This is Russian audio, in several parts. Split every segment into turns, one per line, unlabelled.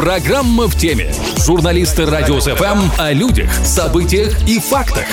Программа «В теме». Журналисты Радио СФМ о людях, событиях и фактах.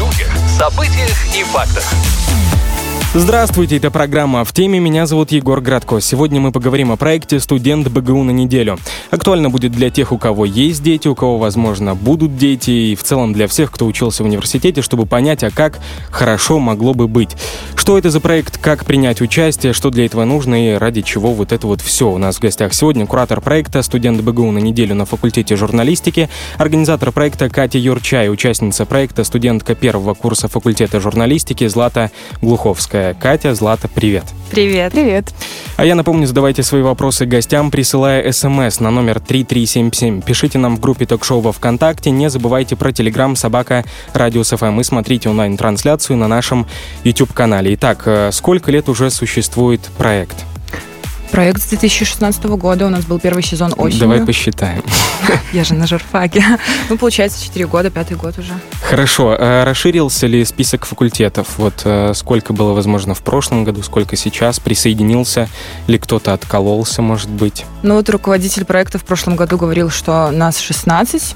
Здравствуйте, это программа «В теме». Меня зовут Егор Градко. Сегодня мы поговорим о проекте «Студент БГУ на неделю». Актуально будет для тех, у кого есть дети, у кого, возможно, будут дети, и в целом для всех, кто учился в университете, чтобы понять, а как хорошо могло бы быть. Что это за проект, как принять участие, что для этого нужно и ради чего вот это вот все. У нас в гостях сегодня куратор проекта «Студент БГУ на неделю» на факультете журналистики, организатор проекта Катя Юрчай, участница проекта, студентка первого курса факультета журналистики Злата Глуховская. Катя, Злата, привет.
Привет.
Привет.
А я напомню, задавайте свои вопросы гостям, присылая СМС на номер 3377. Пишите нам в группе ток-шоу во ВКонтакте. Не забывайте про Телеграм @Радио СФМ и смотрите онлайн-трансляцию на нашем YouTube-канале. Итак, сколько лет уже существует проект?
Проект с 2016 года. У нас был первый сезон осенью.
Давай посчитаем.
Я же на журфаке. Получается, 4 года, 5-й год уже.
Хорошо. А расширился ли список факультетов? Вот сколько было, возможно, в прошлом году, сколько сейчас? Присоединился ли кто-то, откололся, может быть?
Руководитель проекта в прошлом году говорил, что нас 16.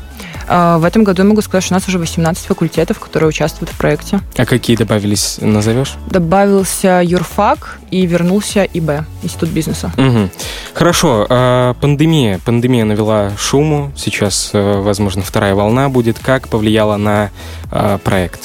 В этом году я могу сказать, что у нас уже 18 факультетов, которые участвуют в проекте.
А какие добавились, назовешь?
Добавился юрфак и вернулся ИБ, Институт бизнеса.
Угу. Хорошо. Пандемия навела шуму. Сейчас, возможно, вторая волна будет. Как повлияла на проект?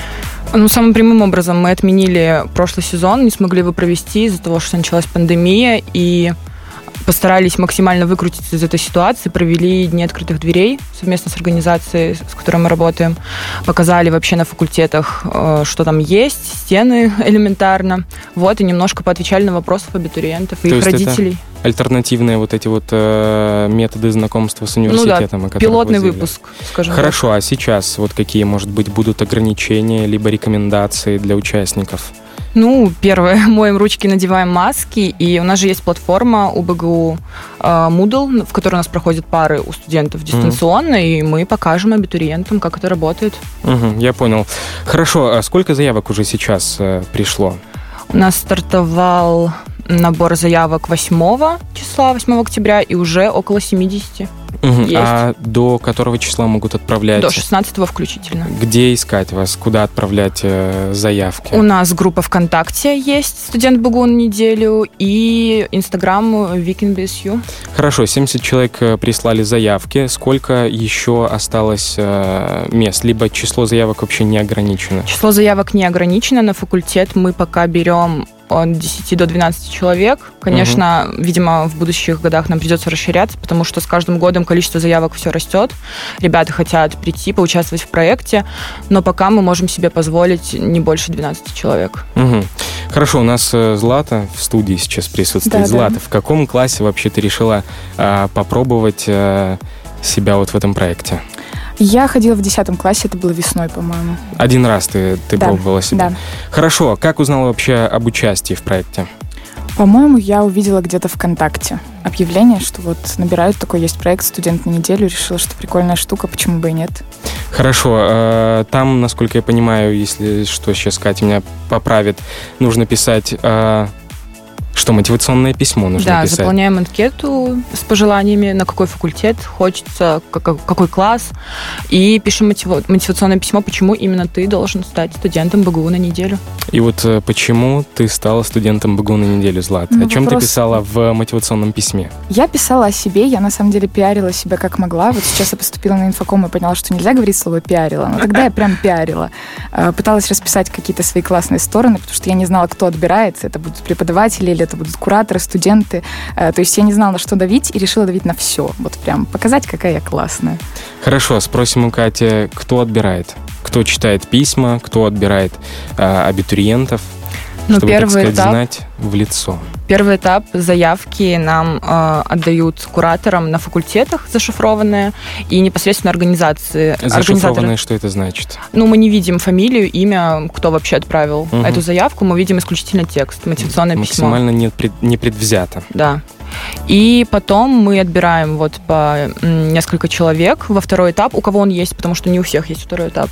Самым прямым образом мы отменили прошлый сезон, не смогли его провести из-за того, что началась пандемия, и постарались максимально выкрутиться из этой ситуации, провели дни открытых дверей совместно с организацией, с которой мы работаем, показали вообще на факультетах, что там есть, стены элементарно, и немножко поотвечали на вопросы абитуриентов и их родителей.
Это альтернативные вот эти вот методы знакомства с университетом, о которых
пилотный выпуск, скажем так.
Хорошо, а сейчас вот какие, может быть, будут ограничения либо рекомендации для участников?
Первое, моем ручки, надеваем маски, и у нас же есть платформа у БГУ Moodle, в которой у нас проходят пары у студентов дистанционно, и мы покажем абитуриентам, как это работает.
Я понял. Хорошо, а сколько заявок уже сейчас пришло?
У нас стартовал набор заявок 8 октября, и уже около 70. Есть.
А до которого числа могут отправлять?
До 16-го включительно.
Где искать вас? Куда отправлять заявки?
У нас группа ВКонтакте есть «Студент БГУ на неделю» и Инстаграм weekendbsu.
Хорошо, 70 человек прислали заявки. Сколько еще осталось мест? Либо число заявок вообще не ограничено?
Число заявок не ограничено. На факультет мы пока берем от 10 до 12 человек. Конечно, видимо, в будущих годах нам придется расширяться, потому что с каждым годом количество заявок все растет. Ребята хотят прийти, поучаствовать в проекте, но пока мы можем себе позволить не больше 12 человек.
Хорошо, у нас Злата в студии сейчас присутствует. Да, Злата, в каком классе вообще ты решила попробовать себя вот в этом проекте?
Я ходила в 10 классе, это было весной, по-моему.
Один раз ты пробовала себя?
Да.
Хорошо, как узнала вообще об участии в проекте?
По-моему, я увидела где-то ВКонтакте объявление, что вот набирают, такой есть проект «Студент на неделю», решила, что прикольная штука, почему бы и нет.
Хорошо, там, насколько я понимаю, если что, сейчас Катя меня поправит, нужно писать... Что, мотивационное письмо нужно писать? Да,
заполняем анкету с пожеланиями, на какой факультет хочется, какой класс, и пишем мотивационное письмо, почему именно ты должен стать студентом БГУ на неделю.
И вот почему ты стала студентом БГУ на неделю, Злат? О чем ты писала в мотивационном письме?
Я писала о себе, я на самом деле пиарила себя как могла. Вот сейчас я поступила на инфоком и поняла, что нельзя говорить слово «пиарила», но тогда я прям пиарила. Пыталась расписать какие-то свои классные стороны, потому что я не знала, кто отбирается, это будут преподаватели или это будут кураторы, студенты. То есть я не знала, на что давить, и решила давить на все. Вот прям показать, какая я классная.
Хорошо, спросим у Кати, кто отбирает? Кто читает письма, кто отбирает абитуриентов? Чтобы, так сказать, знать в лицо.
Первый этап заявки нам отдают кураторам на факультетах зашифрованные и непосредственно организации.
Зашифрованные, что это значит?
Мы не видим фамилию, имя, кто вообще отправил эту заявку, мы видим исключительно текст, мотивационное письмо.
Максимально непредвзято.
Да. И потом мы отбираем вот по несколько человек во второй этап, у кого он есть, потому что не у всех есть второй этап.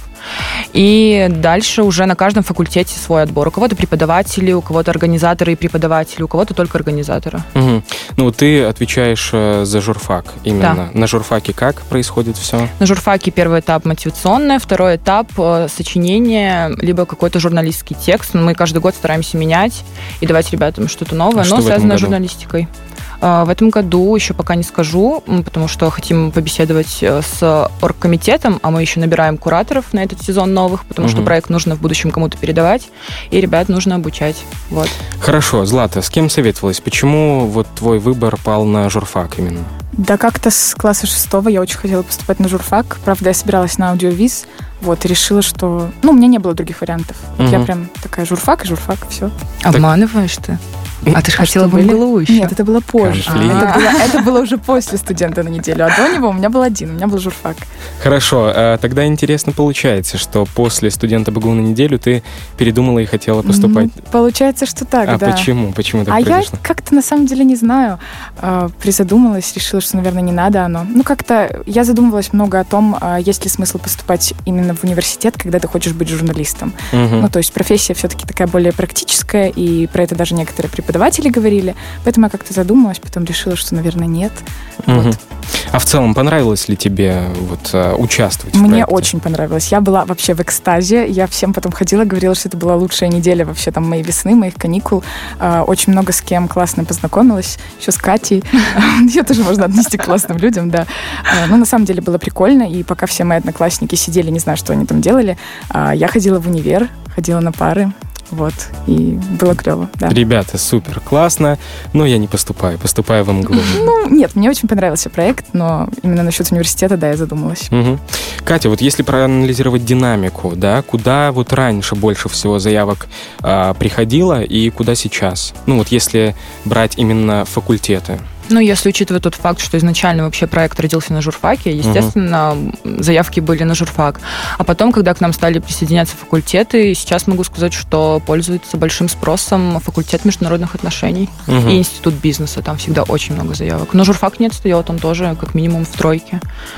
И дальше уже на каждом факультете свой отбор. У кого-то преподаватели, у кого-то организаторы и преподаватели, у кого-то только организаторы.
Угу. Ну, ты отвечаешь за журфак именно. Да. На журфаке как происходит все?
На журфаке первый этап мотивационный, второй этап сочинение, либо какой-то журналистский текст. Мы каждый год стараемся менять и давать ребятам что-то новое, но связанное с журналистикой. В этом году еще пока не скажу, потому что хотим побеседовать с оргкомитетом, а мы еще набираем кураторов на этот сезон новых, потому что проект нужно в будущем кому-то передавать, и ребят нужно обучать. Вот.
Хорошо, Злата, с кем советовалась? Почему вот твой выбор пал на журфак именно?
Да как-то с класса 6 я очень хотела поступать на журфак. Правда, я собиралась на аудиовиз, вот, и решила, что... Ну, у меня не было других вариантов. Вот я прям такая журфак, все.
Обманываешь ты? А ты же хотела бы МГЛУ еще?
Нет, это было позже. Это было уже после студента на неделю. А до него у меня был один, у меня был журфак.
Хорошо, тогда интересно получается, что после студента БГУ на неделю ты передумала и хотела поступать.
Получается, что так, да.
А почему? Почему так
произошло? Я как-то на самом деле не знаю. Призадумалась, решила, что, наверное, не надо оно. Ну, как-то я задумывалась много о том, есть ли смысл поступать именно в университет, когда ты хочешь быть журналистом. Ну, то есть профессия все-таки такая более практическая, и про это даже некоторые преподаватели говорили. Поэтому я как-то задумалась, потом решила, что, наверное, нет. Вот.
А в целом понравилось ли тебе вот участвовать в
проекте? Мне
проекте?
Очень понравилось. Я была вообще в экстазе. Я всем потом ходила, говорила, что это была лучшая неделя вообще там моей весны, моих каникул. Очень много с кем классно познакомилась. Еще с Катей. Ее тоже можно отнести к классным людям, да. Но на самом деле было прикольно. И пока все мои одноклассники сидели, не знаю, что они там делали, я ходила в универ, ходила на пары. Вот, и было клево, да.
Ребята, супер, классно, но я не поступаю в МГЛУ.
Ну, нет, мне очень понравился проект, но именно насчет университета, да, я задумалась.
Катя, вот если проанализировать динамику, да, куда вот раньше больше всего заявок приходило и куда сейчас? Ну, вот если брать именно факультеты.
Ну, если учитывать тот факт, что изначально вообще проект родился на журфаке, естественно, заявки были на журфак. А потом, когда к нам стали присоединяться факультеты, сейчас могу сказать, что пользуется большим спросом факультет международных отношений и институт бизнеса. Там всегда очень много заявок. Но журфак не отстает, он тоже как минимум в тройке.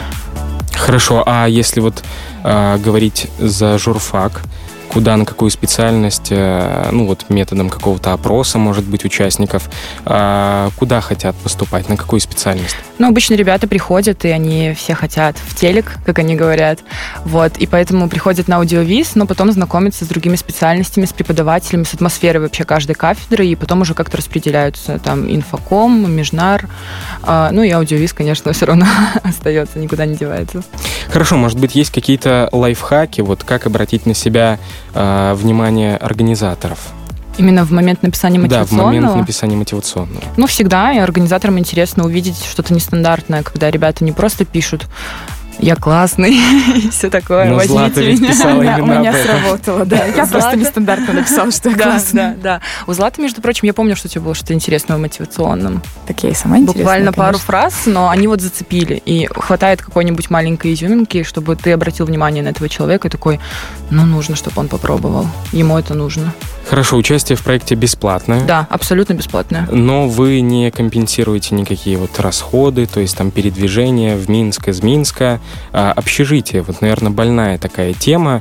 Хорошо, а если вот говорить за журфак, куда, на какую специальность, ну вот методом какого-то опроса, может быть, участников, куда хотят поступать, на какую специальность?
Ну, обычно ребята приходят, и они все хотят в телек, как они говорят, вот, и поэтому приходят на аудиовиз, но потом знакомятся с другими специальностями, с преподавателями, с атмосферой вообще каждой кафедры, и потом уже как-то распределяются, там, инфоком, межнар, ну и аудиовиз, конечно, все равно остается, никуда не девается.
Хорошо, может быть, есть какие-то лайфхаки, вот как обратить на себя внимание организаторов?
Именно в момент написания мотивационного?
Да, в момент написания мотивационного.
Ну, всегда, и организаторам интересно увидеть что-то нестандартное, когда ребята не просто пишут «я классный» и все такое,
но
возьмите меня.
У меня сработало, да. Я просто нестандартно написала, что я классный.
Да. У Златы, между прочим, я помню, что у тебя было что-то интересное в мотивационном.
Так я и сама интересная,
буквально пару фраз, но они вот зацепили. И хватает какой-нибудь маленькой изюминки, чтобы ты обратил внимание на этого человека и такой, ну, нужно, чтобы он попробовал. Ему это нужно.
Хорошо, участие в проекте бесплатное.
Да, абсолютно бесплатное.
Но вы не компенсируете никакие вот расходы, то есть там передвижение в Минск из Минска. Общежитие, вот, наверное, больная такая тема.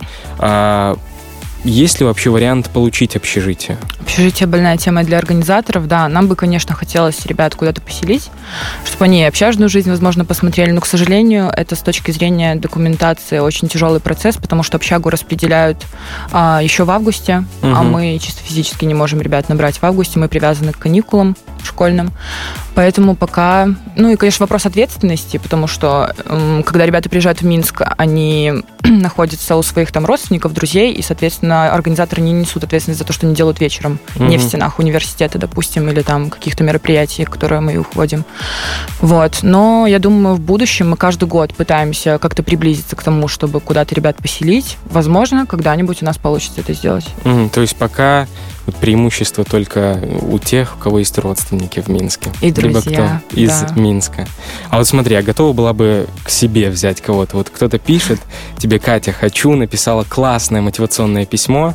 Есть ли вообще вариант получить общежитие?
Общежитие больная тема для организаторов, да. Нам бы, конечно, хотелось ребят куда-то поселить, чтобы они общажную жизнь, возможно, посмотрели. Но, к сожалению, это с точки зрения документации очень тяжелый процесс, потому что общагу распределяют еще в августе, а мы чисто физически не можем ребят набрать в августе. Мы привязаны к каникулам школьным. Поэтому пока... Ну и, конечно, вопрос ответственности, потому что когда ребята приезжают в Минск, они находятся у своих там родственников, друзей, и, соответственно, организаторы не несут ответственность за то, что они делают вечером, не в стенах университета, допустим, или там каких-то мероприятий, которые мы уходим. Вот. Но я думаю, в будущем мы каждый год пытаемся как-то приблизиться к тому, чтобы куда-то ребят поселить. Возможно, когда-нибудь у нас получится это сделать.
То есть пока вот преимущество только у тех, у кого есть родственники в Минске.
И друзья.
Либо кто из Минска. А вот смотри, готова была бы к себе взять кого-то? Вот кто-то пишет тебе: Катя, хочу, написала классное мотивационное письмо,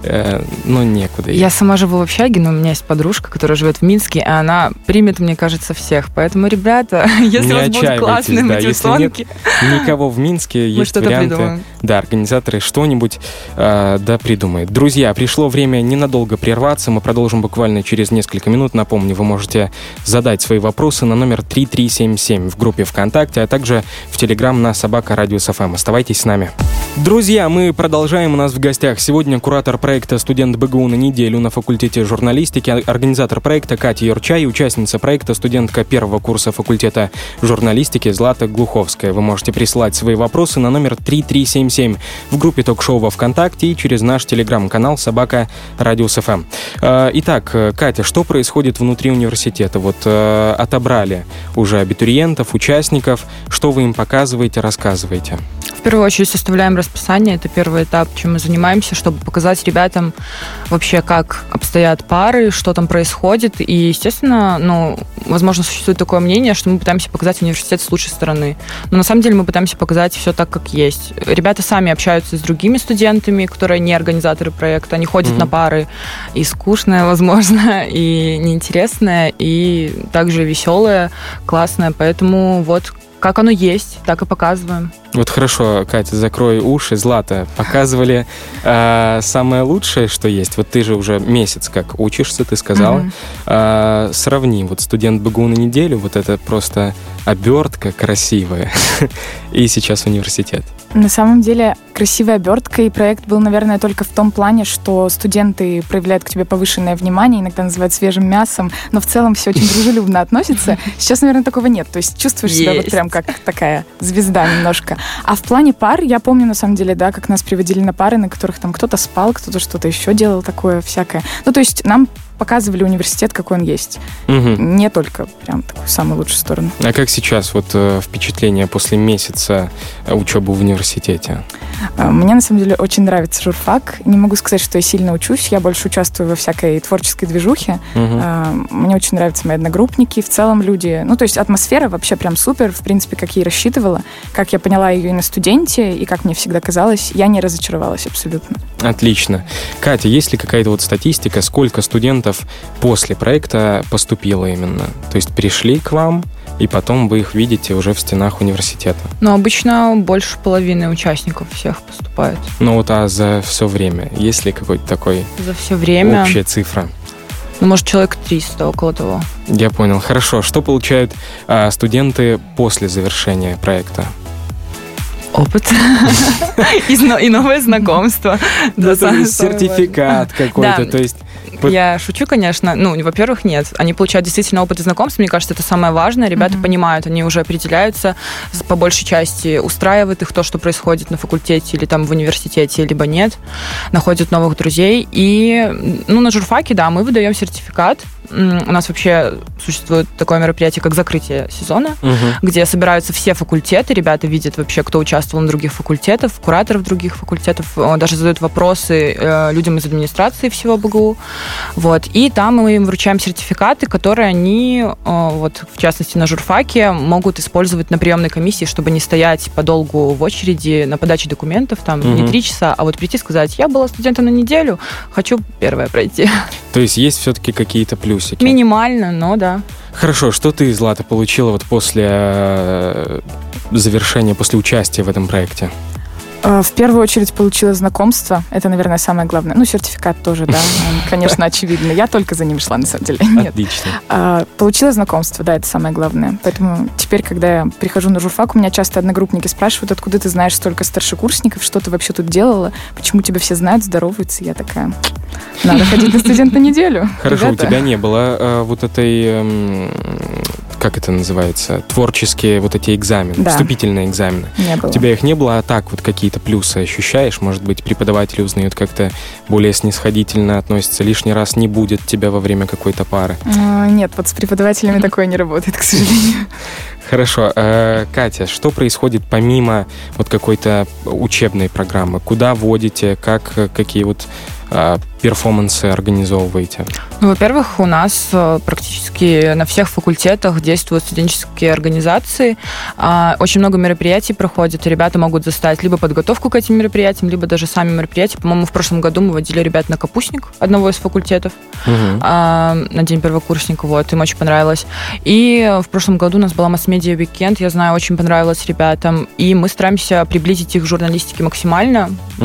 но некуда.
Я сама живу в общаге, но у меня есть подружка, которая живет в Минске, и она примет, мне кажется, всех. Поэтому, ребята, если у вас будут классные мотивационки...
Если нет никого в Минске, есть варианты. Придумаем. Да, организаторы что-нибудь придумают. Друзья, пришло время ненадолго прерваться. Мы продолжим буквально через несколько минут. Напомню, вы можете задать свои вопросы на номер 3377 в группе ВКонтакте, а также в Телеграм на @Radius.FM. Оставайтесь с нами. Друзья, мы продолжаем. У нас в гостях сегодня куратор проекта «Студент БГУ на неделю» на факультете журналистики, организатор проекта Катя Юрчай и участница проекта, студентка первого курса факультета журналистики Злата Глуховская. Вы можете присылать свои вопросы на номер 3377 в группе ток-шоу во ВКонтакте и через наш телеграм-канал @Radius.FM. Итак, Катя, что происходит внутри университета? Вот отобрали уже абитуриентов, участников. Что вы им показываете, рассказываете?
В первую очередь составляем расписание. Это первый этап, чем мы занимаемся, чтобы показать ребятам вообще, как обстоят пары, что там происходит. И, естественно, возможно, существует такое мнение, что мы пытаемся показать университет с лучшей стороны. Но на самом деле мы пытаемся показать все так, как есть. Ребята сами общаются с другими студентами, которые не организаторы проекта. Они ходят на пары. И скучное, возможно, и неинтересное, и также веселое, классное. Поэтому вот как оно есть, так и показываем.
Вот хорошо, Катя, закрой уши. Злата, показывали самое лучшее, что есть. Вот ты же уже месяц как учишься, ты сказала. Сравни, вот студент БГУ на неделю, вот это просто обертка красивая, и сейчас университет.
На самом деле красивая обертка, и проект был, наверное, только в том плане, что студенты проявляют к тебе повышенное внимание, иногда называют свежим мясом, но в целом все очень дружелюбно относятся. Сейчас, наверное, такого нет. То есть чувствуешь себя вот прям как такая звезда немножко. А в плане пар, я помню, на самом деле, да, как нас приводили на пары, на которых там кто-то спал, кто-то что-то еще делал такое всякое. Ну, то есть нам показывали университет, какой он есть. Не только прям такую самую лучшую сторону.
А как сейчас вот впечатление после месяца учебы в университете?
Мне, на самом деле, очень нравится журфак. Не могу сказать, что я сильно учусь. Я больше участвую во всякой творческой движухе. Мне очень нравятся мои одногруппники. В целом люди... Ну, то есть атмосфера вообще прям супер. В принципе, как я и рассчитывала. Как я поняла ее и на студенте, и как мне всегда казалось, я не разочаровалась абсолютно.
Отлично. Катя, есть ли какая-то вот статистика, сколько студентов после проекта поступило именно? То есть пришли к вам, и потом вы их видите уже в стенах университета?
Ну, обычно больше половины участников всех поступает.
Ну вот, а за все время есть ли какой-то такой...
За все время...
Общая цифра?
Ну, может, человек 300, около того.
Я понял. Хорошо. Что получают студенты после завершения проекта?
Опыт и новое знакомство.
Сертификат какой-то, то есть...
Я шучу, конечно. Ну, во-первых, нет. Они получают действительно опыт и знакомства. Мне кажется, это самое важное. Ребята понимают, они уже определяются, по большей части устраивает их то, что происходит на факультете или там в университете, либо нет. Находят новых друзей. И, на журфаке, да, мы выдаем сертификат. У нас вообще существует такое мероприятие, как закрытие сезона, где собираются все факультеты, ребята видят вообще, кто участвовал на других факультетах, кураторов других факультетов, даже задают вопросы людям из администрации всего БГУ. Вот. И там мы им вручаем сертификаты, которые они, вот, в частности, на журфаке могут использовать на приемной комиссии, чтобы не стоять подолгу в очереди на подаче документов, там, не 3 часа, а вот прийти и сказать: я была студентом на неделю, хочу первое пройти.
То есть есть все-таки какие-то плюсики?
Минимально, но да.
Хорошо, что ты, Злата, получила вот после завершения, после участия в этом проекте?
В первую очередь получила знакомство. Это, наверное, самое главное. Ну, сертификат тоже, да. Он, конечно, очевидно. Я только за ним шла, на самом деле. Нет.
Отлично.
Получила знакомство, да, это самое главное. Поэтому теперь, когда я прихожу на журфак, у меня часто одногруппники спрашивают: откуда ты знаешь столько старшекурсников, что ты вообще тут делала, почему тебя все знают, здороваются. Я такая: надо ходить на студент на неделю.
Хорошо,
ребята.
У тебя не было вот этой... как это называется, творческие вот эти экзамены,
да.
Вступительные экзамены.
Не было.
У тебя их не было, а так вот какие-то плюсы ощущаешь? Может быть, преподаватели узнают как-то более снисходительно относятся, лишний раз не будет тебя во время какой-то пары?
Нет, вот с преподавателями такое не работает, к сожалению.
Хорошо. Катя, что происходит помимо вот какой-то учебной программы? Куда водите? Какие вот перформансы организовываете?
Ну, во-первых, у нас практически на всех факультетах действуют студенческие организации. Очень много мероприятий проходит, и ребята могут заставить либо подготовку к этим мероприятиям, либо даже сами мероприятия. По-моему, в прошлом году мы водили ребят на капустник одного из факультетов на День первокурсника. Вот, им очень понравилось. И в прошлом году у нас была масс-медиа уикенд, я знаю, очень понравилось ребятам. И мы стараемся приблизить их к журналистике максимально,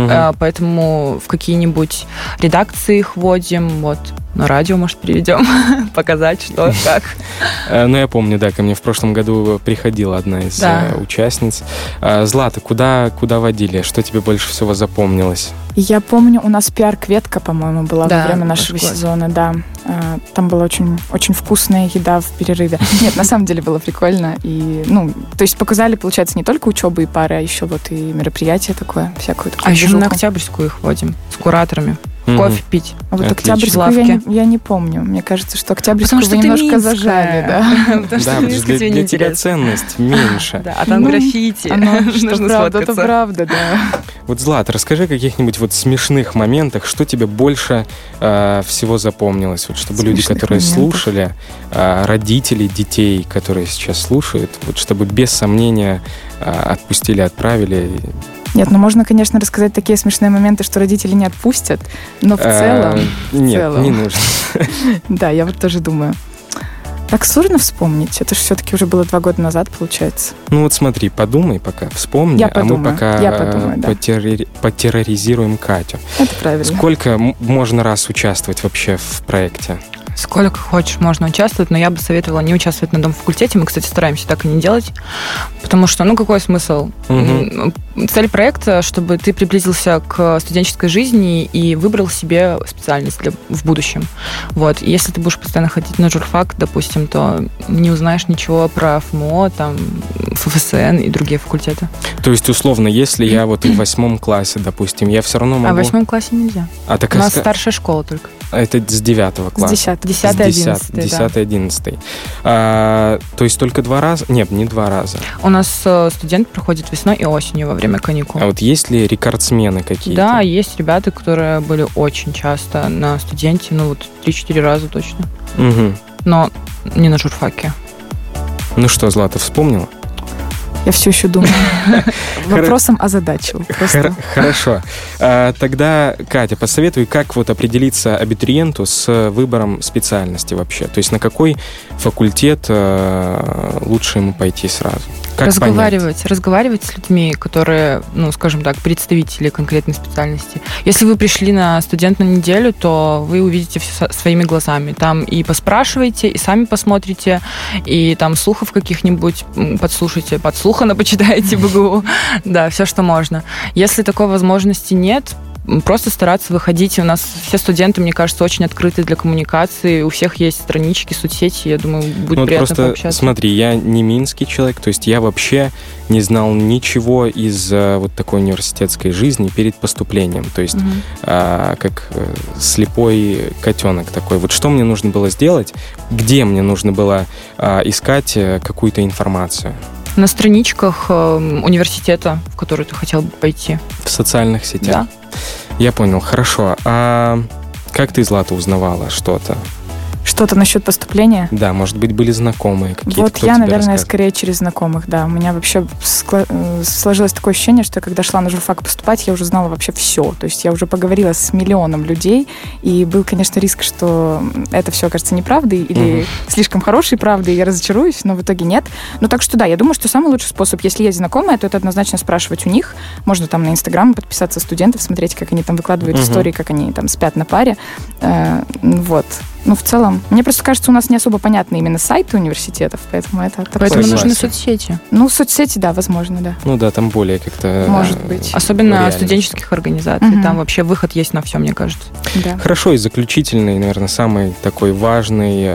поэтому в какие-нибудь редакции их вводим, вот. На радио, может, переведем, показать, что, как.
Ну, я помню, да, ко мне в прошлом году приходила одна из участниц. Злата, куда водили? Что тебе больше всего запомнилось?
Я помню, у нас пиар-кветка, по-моему, была во время нашего сезона, да. Там была очень, очень вкусная еда в перерыве. Нет, на самом деле было прикольно. И, то есть показали, получается, не только учебы и пары, а еще вот и мероприятие такое, всякую такую.
А еще на Октябрьскую их водим с кураторами. Кофе пить.
А вот Октябрьскую я не помню. Мне кажется, что Октябрьскую вы немножко зажали, да.
Потому что
для тебя ценность меньше.
Да, а там граффити. Нужно сфоткаться.
Это правда, да.
Вот, Злат, расскажи о каких-нибудь вот смешных моментах, что тебе больше всего запомнилось, вот чтобы люди, которые слушали, родители детей, которые сейчас слушают, вот чтобы без сомнения отпустили, отправили.
Нет, можно, конечно, рассказать такие смешные моменты, что родители не отпустят, но в целом...
Нет, не нужно.
Да, я вот тоже думаю. Так сложно вспомнить. Это же все-таки уже было 2 года назад, получается.
Ну вот смотри, подумай пока, вспомни, мы пока потерроризируем Катю.
Это правильно.
Сколько можно раз участвовать вообще в проекте?
Сколько хочешь, можно участвовать, но я бы советовала не участвовать на домфакультете. Мы, кстати, стараемся так и не делать, потому что, какой смысл? Цель проекта, чтобы ты приблизился к студенческой жизни и выбрал себе специальность в будущем. Вот. И если ты будешь постоянно ходить на журфак, допустим, то не узнаешь ничего про ФМО, там, ФФСН и другие факультеты.
То есть, условно, если я вот в 8 классе, допустим, я все равно могу...
А в 8 классе нельзя. У нас старшая школа только.
Это с 9 класса?
С 10.
10-11.
То есть только 2 раза? Нет, не 2 раза.
У нас студент проходит весной и осенью во время каникул.
А вот есть ли рекордсмены какие-то?
Да, есть ребята, которые были очень часто на студенте, 3-4 раза точно. Но не на журфаке.
Ну что, Злата, вспомнила?
Я все еще думаю. Вопросом озадачил.
Хорошо. Тогда, Катя, посоветуй, как вот определиться абитуриенту с выбором специальности вообще? То есть на какой факультет лучше ему пойти сразу? Как
разговаривать с людьми, которые, скажем так, представители конкретной специальности. Если вы пришли на студент на неделю, то вы увидите все своими глазами. Там и поспрашивайте, и сами посмотрите, и там слухов каких-нибудь подслушайте, подслухано почитайте БГУ. Да, все, что можно. Если такой возможности нет, просто стараться выходить. У нас все студенты, мне кажется, очень открыты для коммуникации. У всех есть странички, соцсети. Я думаю, будет приятно
просто
пообщаться.
Смотри, я не минский человек, то есть я вообще не знал ничего из вот такой университетской жизни перед поступлением. То есть как слепой котенок такой. Вот что мне нужно было сделать? Где мне нужно было искать какую-то информацию?
На страничках университета, в который ты хотел бы пойти.
В социальных сетях?
Да.
Я понял, хорошо. А как ты, Злата, узнавала что-то?
Что-то насчет поступления?
Да, может быть, были знакомые какие-то.
Вот я, наверное, скорее через знакомых, да. У меня вообще сложилось такое ощущение, что когда шла на журфак поступать, я уже знала вообще все. То есть я уже поговорила с миллионом людей, и был, конечно, риск, что это все окажется неправдой или слишком хорошей правдой, и я разочаруюсь, но в итоге нет. Ну, так что да, я думаю, что самый лучший способ, если есть знакомые, то это однозначно спрашивать у них. Можно там на Инстаграм подписаться студентов, смотреть, как они там выкладывают истории, как они там спят на паре. Вот. Ну, в целом, мне просто кажется, у нас не особо понятны именно сайты университетов, поэтому это такое.
Поэтому нужны соцсети.
Ну, соцсети, да, возможно, да.
Ну да, там более как-то...
Может быть.
Особенно студенческих организаций. Там вообще выход есть на все, мне кажется.
Да.
Хорошо, и заключительный, наверное, самый такой важный,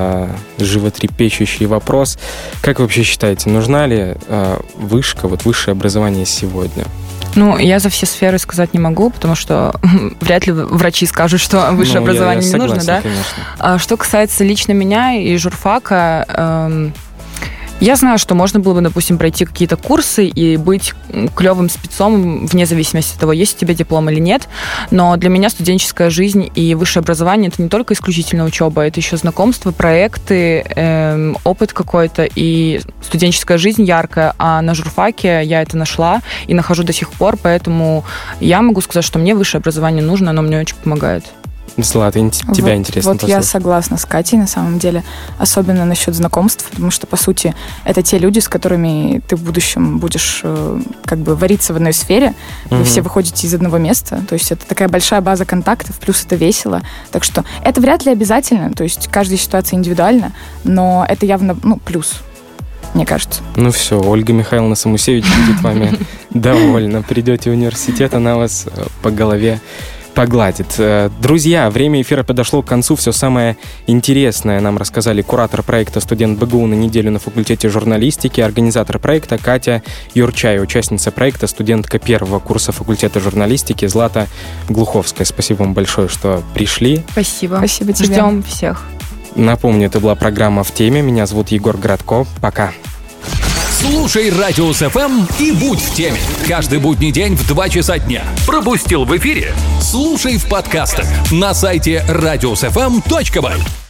животрепещущий вопрос. Как вы вообще считаете, нужна ли вышка, вот высшее образование сегодня?
Ну, я за все сферы сказать не могу, потому что вряд ли врачи скажут, что высшее образование не нужно, да?
Конечно.
А что касается лично меня и журфака, Я знаю, что можно было бы, допустим, пройти какие-то курсы и быть клевым спецом вне зависимости от того, есть у тебя диплом или нет. Но для меня студенческая жизнь и высшее образование — это не только исключительно учеба, это еще знакомства, проекты, опыт какой-то и студенческая жизнь яркая. А на журфаке я это нашла и нахожу до сих пор, поэтому я могу сказать, что мне высшее образование нужно, оно мне очень помогает.
Злата, тебя интересно
Вот я согласна с Катей, на самом деле, особенно насчет знакомств, потому что, по сути, это те люди, с которыми ты в будущем будешь как бы вариться в одной сфере, вы все выходите из одного места, то есть это такая большая база контактов, плюс это весело, так что это вряд ли обязательно, то есть каждая ситуация индивидуальна, но это явно, плюс, мне кажется.
Ну все, Ольга Михайловна Самусевич будет вами довольна. Придете в университет, она вас по голове погладит. Друзья, время эфира подошло к концу. Все самое интересное нам рассказали куратор проекта «Студент БГУ на неделю» на факультете журналистики, организатор проекта Катя Юрчай, участница проекта, студентка первого курса факультета журналистики Злата Глуховская. Спасибо вам большое, что пришли.
Спасибо.
Спасибо тебе.
Ждем всех.
Напомню, это была программа «В теме». Меня зовут Егор Градко. Пока.
Слушай Радиус ФМ и будь в теме. Каждый будний день в 2 часа дня. Пропустил в эфире? Слушай в подкастах на сайте radiusfm.by.